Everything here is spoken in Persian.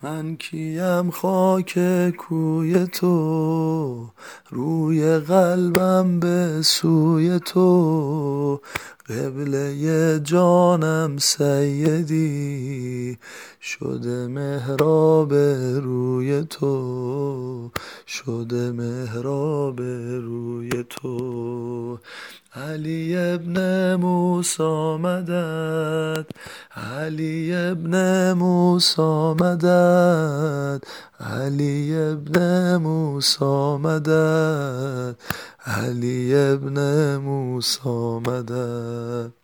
من کیم خاک کوی تو، روی قلبم به سوی تو، قبله جانم سیدی، شده محراب روی تو، شده محراب روی تو. علی ابن موسی مدد، علی ابن موسی مدد، علی ابن موسی مدد، علی ابن موسی مدد.